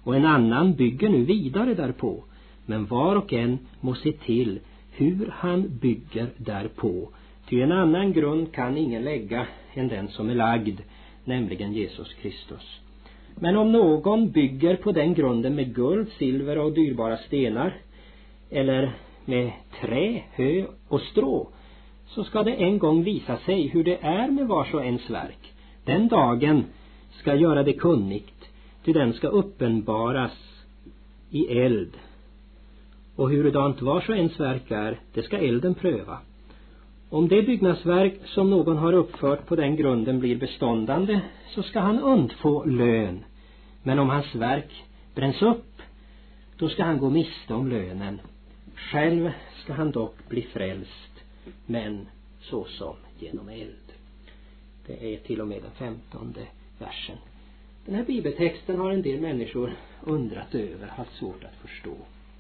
och en annan bygger nu vidare därpå. Men var och en måste se till hur han bygger därpå. Ty en annan grund kan ingen lägga än den som är lagd, nämligen Jesus Kristus. Men om någon bygger på den grunden med guld, silver och dyrbara stenar, eller med trä, hö och strå, så ska det en gång visa sig hur det är med vars och ens verk. Den dagen ska göra det kunnigt, ty den ska uppenbaras i eld. Och hurudant vars och ens verk är, det ska elden pröva. Om det byggnadsverk som någon har uppfört på den grunden blir beståndande, så ska han undfå lön. Men om hans verk bränns upp, då ska han gå miste om lönen. Själv ska han dock bli frälst, men så som genom eld. Det är till och med den 15:e versen. Den här bibeltexten har en del människor undrat över, haft svårt att förstå.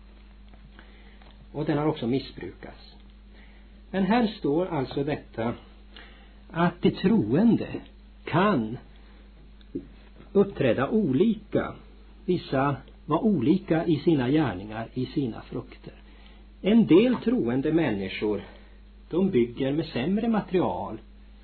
Och den har också missbrukats. Men här står alltså detta, att de troende kan uppträda olika. Vissa var olika i sina gärningar, i sina frukter. En del troende människor, de bygger med sämre material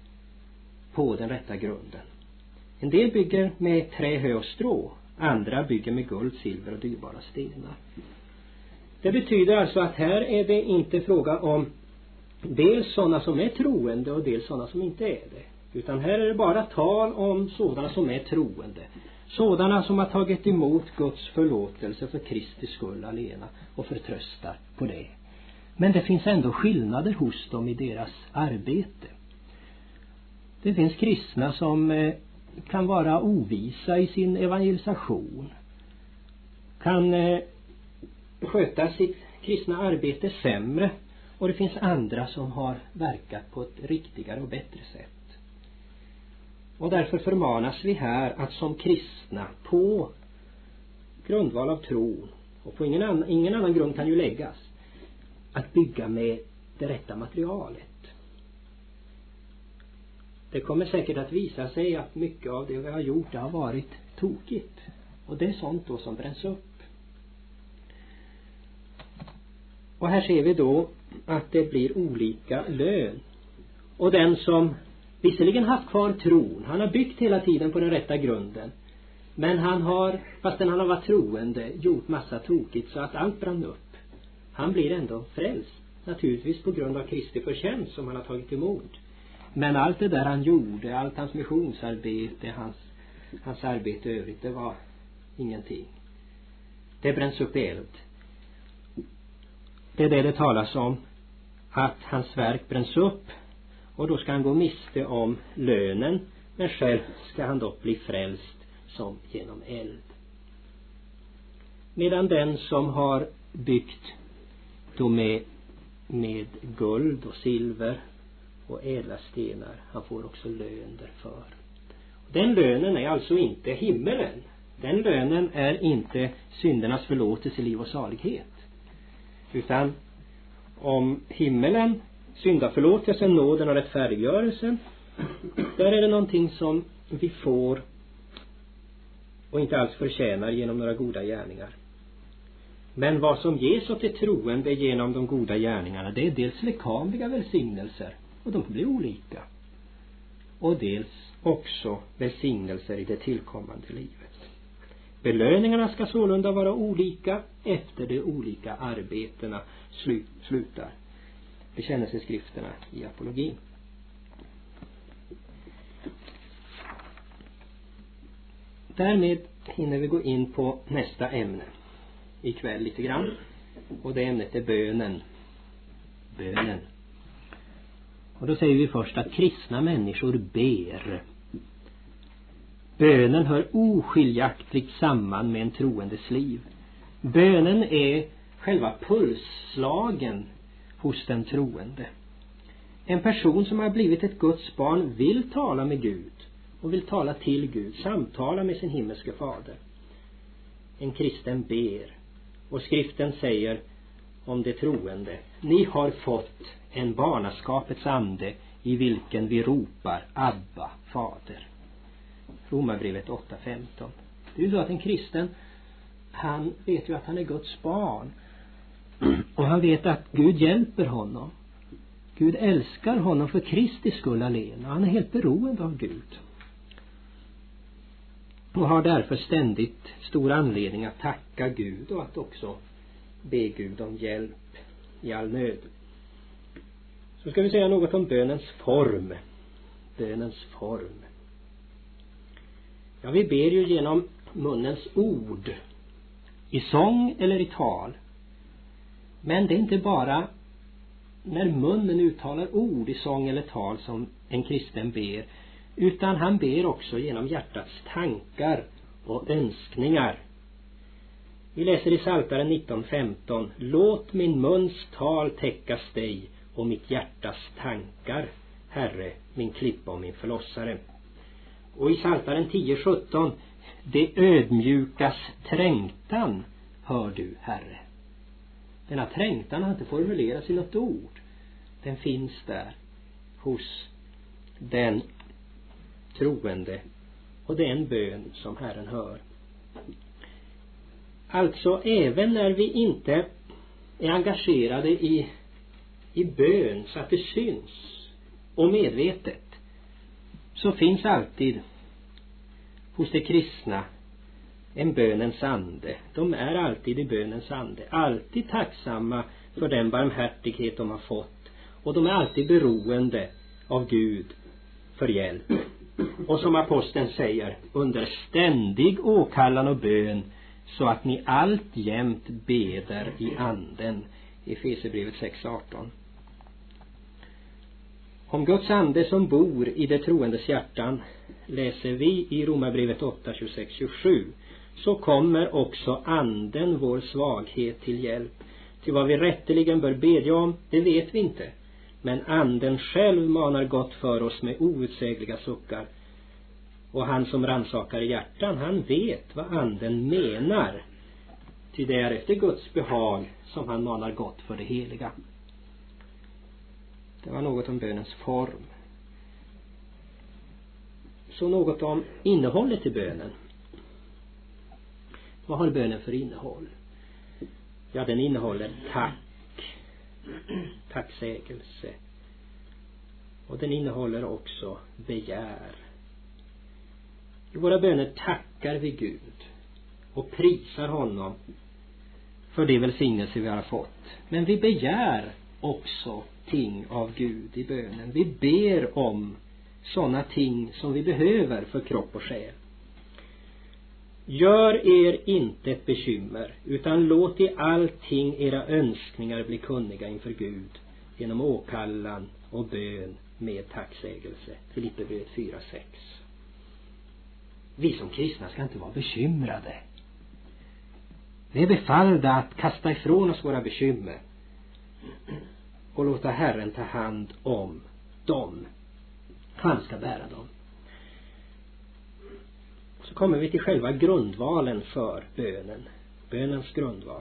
på den rätta grunden. En del bygger med trä, hö och strå. Andra bygger med guld, silver och dyrbara stenar. Det betyder alltså att här är det inte fråga om dels sådana som är troende och dels sådana som inte är det. Utan här är det bara tal om sådana som är troende. Sådana som har tagit emot Guds förlåtelse för Kristi skull alena och förtröstar på det. Men det finns ändå skillnader hos dem i deras arbete. Det finns kristna som kan vara ovisa i sin evangelisation. Kan sköta sitt kristna arbete sämre. Och det finns andra som har verkat på ett riktigare och bättre sätt. Och därför förmanas vi här att som kristna på grundval av tron, och på ingen annan grund kan ju läggas, att bygga med det rätta materialet. Det kommer säkert att visa sig att mycket av det vi har gjort har varit tokigt. Och det är sånt då som bränns upp. Och här ser vi då att det blir olika lön. Och den som visserligen haft kvar tron, han har byggt hela tiden på den rätta grunden. Men han har, fastän han har varit troende, gjort massa tokigt så att allt brann upp. Han blir ändå frälst. Naturligtvis på grund av Kristi förtjänst som han har tagit emot. Men allt det där han gjorde, allt hans missionsarbete, hans arbete övrigt, det var ingenting. Det bränns upp i eld. Det är det talas om, att hans verk bränns upp, och då ska han gå miste om lönen, men själv ska han dock bli frälst som genom eld. Medan den som har byggt då med guld och silver och ädla stenar, han får också lön därför. Den lönen är alltså inte himmelen. Den lönen är inte syndernas förlåtelse, liv och salighet. Utan om himmelen, syndaförlåtelsen, nåden och rättfärdiggörelsen, där är det någonting som vi får och inte alls förtjänar genom några goda gärningar. Men vad som ges åt det troende genom de goda gärningarna, det är dels lekamliga välsignelser, och de blir olika, och dels också välsignelser i det tillkommande livet. Belöningarna ska sålunda vara olika efter de olika arbetena slutar bekännelseskrifterna i apologin. Därmed hinner vi gå in på nästa ämne ikväll lite grann, och det ämnet är bönen. Bönen. Och då säger vi först att kristna människor ber. Bönen hör oskiljaktigt samman med en troendes liv. Bönen är själva pulsslagen hos den troende. En person som har blivit ett Guds barn vill tala med Gud och vill tala till Gud, samtala med sin himmelske fader. En kristen ber, och skriften säger om det troende: ni har fått en barnaskapets ande i vilken vi ropar Abba, fader. Romarbrevet 8:15. Det är ju så att en kristen han vet ju att han är Guds barn. Och han vet att Gud hjälper honom. Gud älskar honom för Kristi skull alena. Han är helt beroende av Gud. Och har därför ständigt stor anledning att tacka Gud och att också be Gud om hjälp i all nöd. Så ska vi säga något om bönens form. Bönens form. Ja, vi ber ju genom munnens ord. I sång eller i tal. Men det är inte bara när munnen uttalar ord i sång eller tal som en kristen ber. Utan han ber också genom hjärtats tankar och önskningar. Vi läser i Psaltaren 19:15. Låt min muns tal täckas dig och mitt hjärtas tankar, Herre, min klippa och min förlossare. Och i Psaltaren 10:17. Det ödmjukas trängtan hör du, Herre. Denna trängtan har inte formulerats i något ord. Den finns där hos den troende. Och det är en bön som Herren hör. Alltså även när vi inte är engagerade i bön så att det syns och medvetet, så finns alltid hos de kristna en bönens ande. De är alltid i bönens ande. Alltid tacksamma för den barmhärtighet de har fått. Och de är alltid beroende av Gud för hjälp. Och som aposteln säger, under ständig åkallan och bön, så att ni alltjämt beder i anden. I Efesierbrevet 6:18. Om Guds ande som bor i det troendes hjärtan läser vi i Romarbrevet 8:26-27. Så kommer också anden vår svaghet till hjälp. Till vad vi rätteligen bör bedja om, det vet vi inte. Men anden själv manar gott för oss med outsägliga suckar. Och han som rannsakar i hjärtan, han vet vad anden menar. Till det är efter Guds behag som han manar gott för det heliga. Det var något om bönens form. Så något om innehållet i bönen. Vad har bönen för innehåll? Ja, den innehåller tacksägelse. Och den innehåller också begär. I våra böner tackar vi Gud och prisar honom för det välsignelse vi har fått. Men vi begär också ting av Gud i bönen. Vi ber om sådana ting som vi behöver för kropp och själ. Gör er inte ett bekymmer, utan låt i allting era önskningar bli kunniga inför Gud genom åkallan och bön med tacksägelse. Filipperbrevet 4:6. Vi som kristna ska inte vara bekymrade. Vi är befallda att kasta ifrån oss våra bekymmer och låta Herren ta hand om dem. Han ska bära dem. Så kommer vi till själva grundvalen för bönen. Bönens grundval.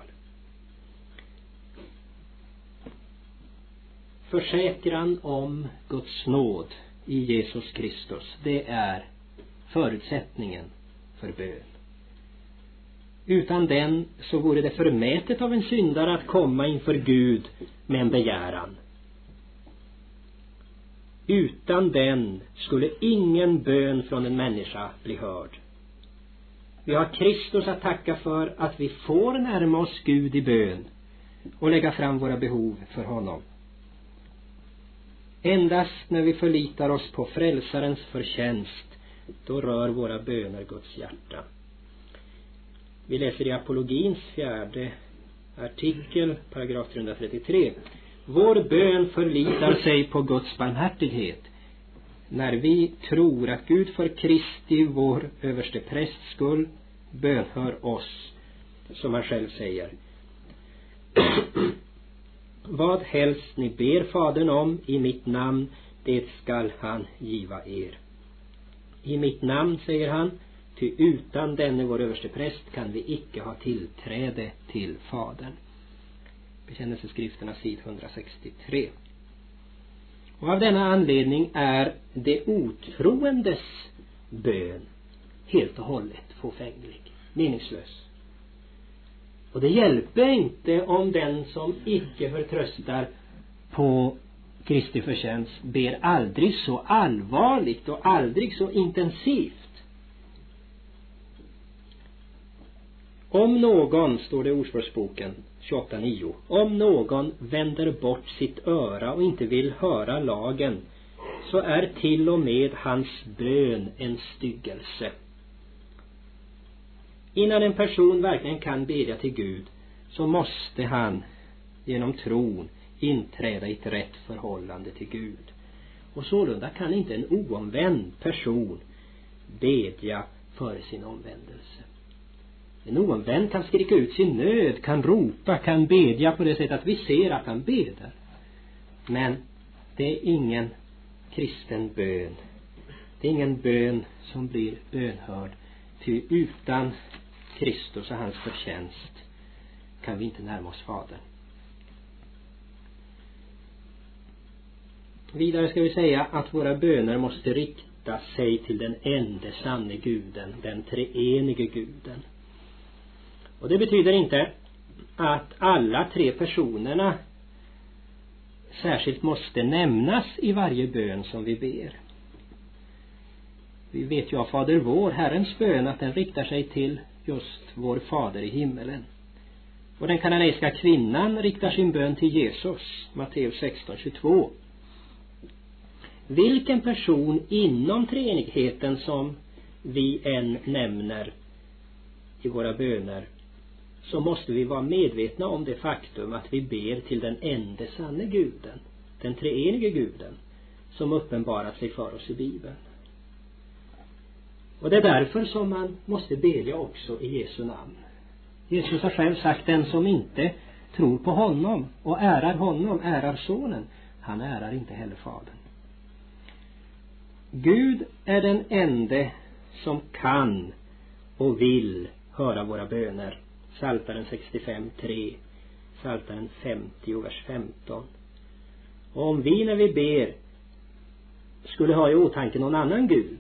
Försäkran om Guds nåd i Jesus Kristus. Det är förutsättningen för bön. Utan den så vore det förmätet av en syndare att komma inför Gud med en begäran. Utan den skulle ingen bön från en människa bli hörd. Vi har Kristus att tacka för att vi får närma oss Gud i bön och lägga fram våra behov för honom. Endast när vi förlitar oss på frälsarens förtjänst, då rör våra böner Guds hjärta. Vi läser i Apologins 4:e artikel, paragraf 333. Vår bön förlitar sig på Guds barmhärtighet. När vi tror att Gud för Kristi, vår överste prästs skull, bönhör oss, som han själv säger. Vad helst ni ber Fadern om i mitt namn, det skall han giva er. I mitt namn, säger han, ty utan denne vår överste präst kan vi icke ha tillträde till Fadern. Bekännelseskrifterna sid 163. Och av denna anledning är det otroendes bön helt och hållet fåfänglig, meningslös. Och det hjälper inte om den som icke förtröstar på Kristi förtjänst ber aldrig så allvarligt och aldrig så intensivt. Om någon, står det i Ordspråksboken 28:9, om någon vänder bort sitt öra och inte vill höra lagen, så är till och med hans bön en styggelse. Innan en person verkligen kan bedja till Gud, så måste han genom tron inträda i ett rätt förhållande till Gud. Och sålunda kan inte en oomvänd person bedja för sin omvändelse. En oomvänd kan skrika ut sin nöd, kan ropa, kan bedja på det sättet att vi ser att han beder. Men det är ingen kristen bön. Det är ingen bön som blir bönhörd. Ty utan Kristus och hans förtjänst kan vi inte närma oss Fadern. Vidare ska vi säga att våra böner måste rikta sig till den enda sanne guden, den treenige guden. Och det betyder inte att alla tre personerna särskilt måste nämnas i varje bön som vi ber. Vi vet ju av Fader vår, Herrens bön, att den riktar sig till just vår Fader i himmelen. Och den kananeiska kvinnan riktar sin bön till Jesus, Matteus 16:22. Vilken person inom treenigheten som vi än nämner i våra böner, så måste vi vara medvetna om det faktum att vi ber till den enda sanne guden, den treenige guden, som uppenbarat sig för oss i Bibeln. Och det är därför som man måste bedja också i Jesu namn. Jesus har själv sagt, den som inte tror på honom och ärar sonen, han ärar inte heller Fadern. Gud är den ende som kan och vill höra våra böner. Psaltaren 65:3, Psaltaren 50 vers 15. Och om vi när vi ber skulle ha i åtanke någon annan Gud,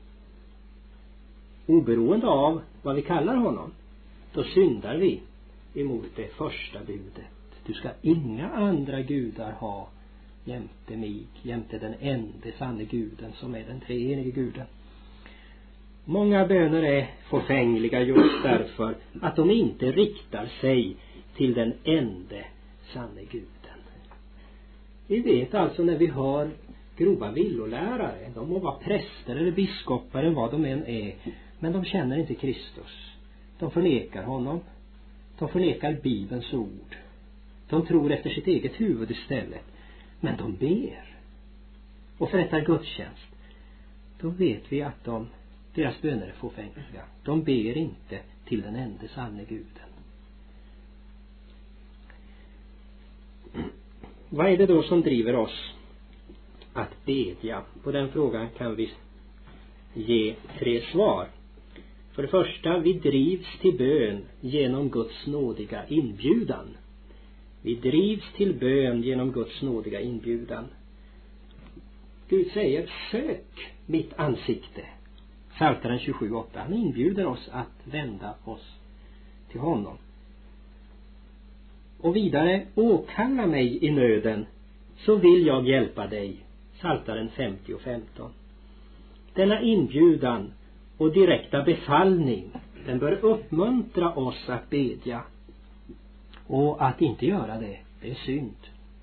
oberoende av vad vi kallar honom, då syndar vi emot det första budet. Du ska inga andra gudar ha jämte mig, jämte den enda sanne guden som är den treenige guden. Många böner är förfängliga just därför att de inte riktar sig till den enda sanne guden. Vi vet alltså när vi hör grova villolärare, de må vara präster eller biskopar eller vad de än är, men de känner inte Kristus. De förnekar honom. De förnekar Bibelns ord. De tror efter sitt eget huvud istället. Men de ber och förrättar gudstjänst. Då vet vi att deras böner är fåfängliga. De ber inte till den enda sanne guden. Vad är det då som driver oss att bedja? På den frågan kan vi ge 3 svar. För det första, vi drivs till bön genom Guds nådiga inbjudan. Vi drivs till bön genom Guds nådiga inbjudan. Gud säger, sök mitt ansikte. Psaltaren 27:8. Han inbjuder oss att vända oss till honom. Och vidare, åkalla mig i nöden, så vill jag hjälpa dig. Psaltaren 50:15. Denna inbjudan och direkta befallning, den bör uppmuntra oss att bedja. Och att inte göra det är synd.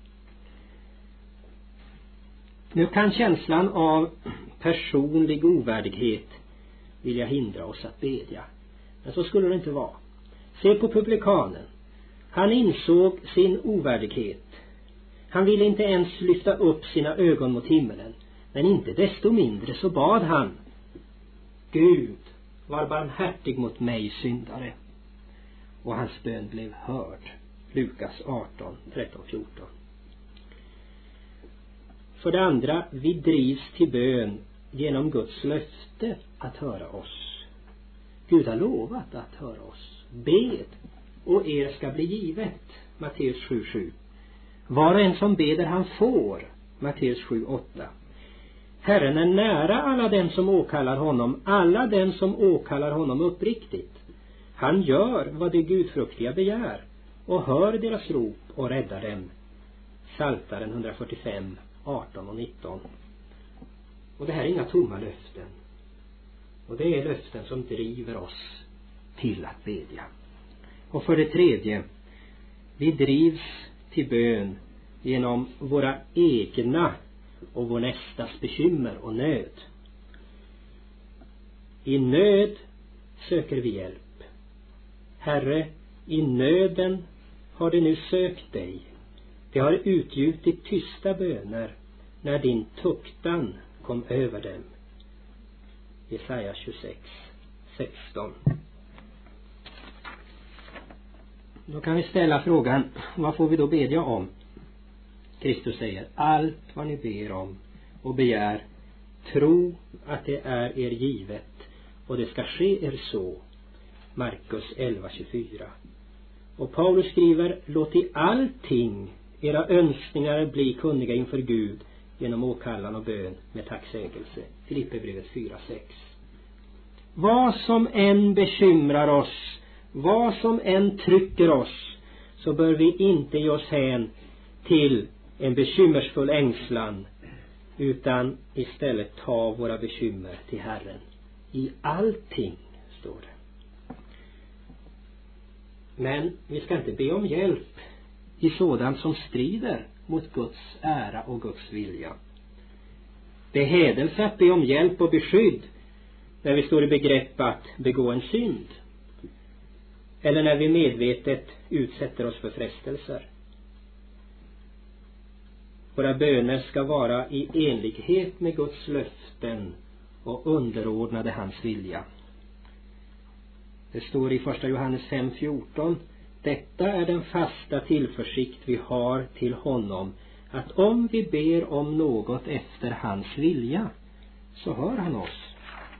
Nu kan känslan av personlig ovärdighet vilja hindra oss att bedja. Men så skulle det inte vara. Se på publikanen. Han insåg sin ovärdighet. Han ville inte ens lyfta upp sina ögon mot himmelen. Men inte desto mindre så bad han: Gud, var barmhärtig mot mig syndare. Och hans bön blev hörd. Lukas 18:13-14. För det andra, vi drivs till bön genom Guds löfte att höra oss. Gud har lovat att höra oss. Bed och er ska bli givet. Matteus 7:7. Var och en som beder han får. Matteus 7:8. Herren är nära alla den som åkallar honom, alla den som åkallar honom uppriktigt. Han gör vad de gudfruktiga begär och hör deras rop och räddar dem. Psaltaren 145, 18 och 19. Och det här är inga tomma löften. Och det är löften som driver oss till att bedja. Och för det tredje, vi drivs till bön genom våra egna och vår nästas bekymmer och nöd. I nöd söker vi hjälp. Herre, i nöden har de nu sökt dig. De har utgjutit tysta böner när din tuktan kom över dem. Jesaja 26, 16. Då kan vi ställa frågan, vad får vi då bedja om? Kristus säger, allt vad ni ber om och begär, tro att det är er givet och det ska ske er så. Markus 11:24. Och Paulus skriver, låt i allting era önskningar bli kunniga inför Gud genom åkallan och bön med tacksägelse. Filipperbrevet 4:6. Vad som än bekymrar oss, vad som än trycker oss, så bör vi inte ge oss hän till en bekymmersfull ängslan, utan istället ta våra bekymmer till Herren. I allting, står det. Men vi ska inte be om hjälp i sådant som strider mot Guds ära och Guds vilja. Det är hädelse att be om hjälp och beskydd när vi står i begrepp att begå en synd, eller när vi medvetet utsätter oss för frestelser. Våra böner ska vara i enlighet med Guds löften och underordnade hans vilja. Det står i 1 Johannes 5:14, detta är den fasta tillförsikt vi har till honom, att om vi ber om något efter hans vilja, så hör han oss.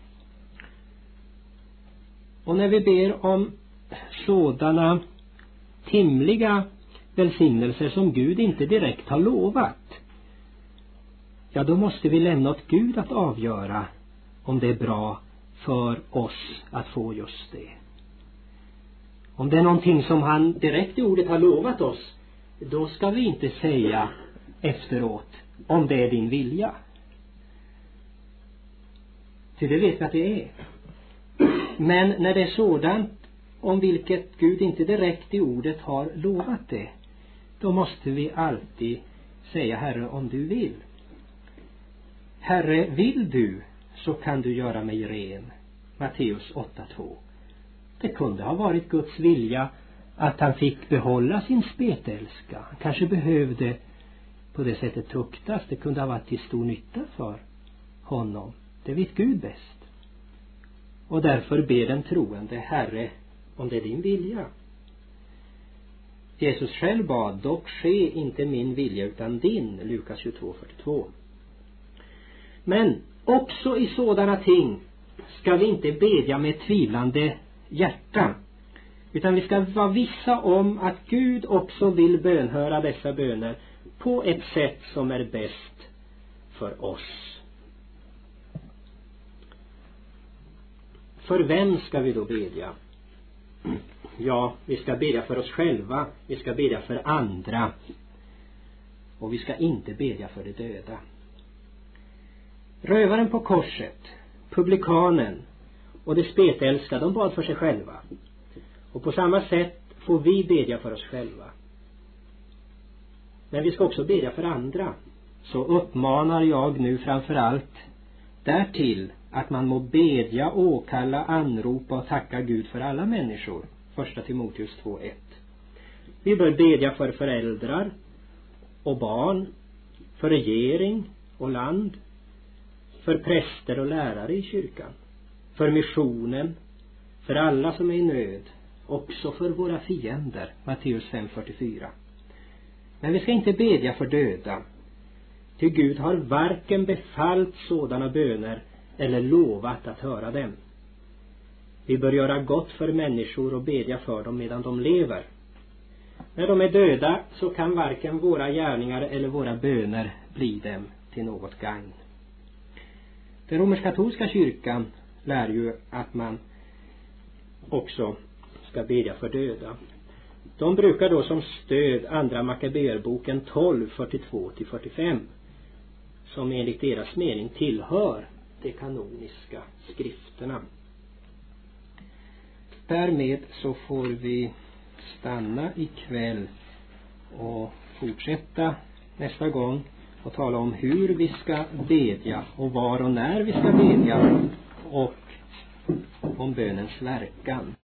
Och när vi ber om sådana timliga välsignelser som Gud inte direkt har lovat, ja, då måste vi lämna åt Gud att avgöra om det är bra för oss att få just det. Om det är någonting som han direkt i ordet har lovat oss, då ska vi inte säga efteråt om det är din vilja. För det vet vi att det är. Men när det är sådant om vilket Gud inte direkt i ordet har lovat det, då måste vi alltid säga, Herre, om du vill. Herre, vill du, så kan du göra mig ren. Matteus 8:2. Det kunde ha varit Guds vilja att han fick behålla sin spetälska. Han kanske behövde på det sättet tuktas. Det kunde ha varit till stor nytta för honom. Det vet Gud bäst. Och därför ber den troende, Herre, om det är din vilja. Jesus själv bad, dock ske inte min vilja utan din. Lukas 22:42. Men också i sådana ting ska vi inte bedja med tvivlande hjärta, utan vi ska vara vissa om att Gud också vill bönhöra dessa böner på ett sätt som är bäst för oss. För vem ska vi då bedja? Ja, vi ska bedja för oss själva, vi ska bedja för andra, och vi ska inte bedja för de döda. Rövaren på korset, publikanen och de spetälska, de bad för sig själva. Och på samma sätt får vi bedja för oss själva. Men vi ska också bedja för andra. Så uppmanar jag nu framförallt därtill att man må bedja, åkalla, anropa och tacka Gud för alla människor. 1 Timoteus 2:1. Vi bör bedja för föräldrar och barn, för regering och land, för präster och lärare i kyrkan, för missionen, för alla som är i nöd, också för våra fiender. Matteus 5:44. Men vi ska inte bedja för döda, ty Gud har varken befallt sådana böner eller lovat att höra dem. Vi bör göra gott för människor och bedja för dem medan de lever. När de är döda så kan varken våra gärningar eller våra böner bli dem till något gagn. Den romersk-katolska kyrkan lär ju att man också ska bedja för döda. De brukar då som stöd andra Makabeerboken 12:42-45, som enligt deras mening tillhör de kanoniska skrifterna. Därmed så får vi stanna ikväll och fortsätta nästa gång och tala om hur vi ska bedja och var och när vi ska bedja och om bönens verkan.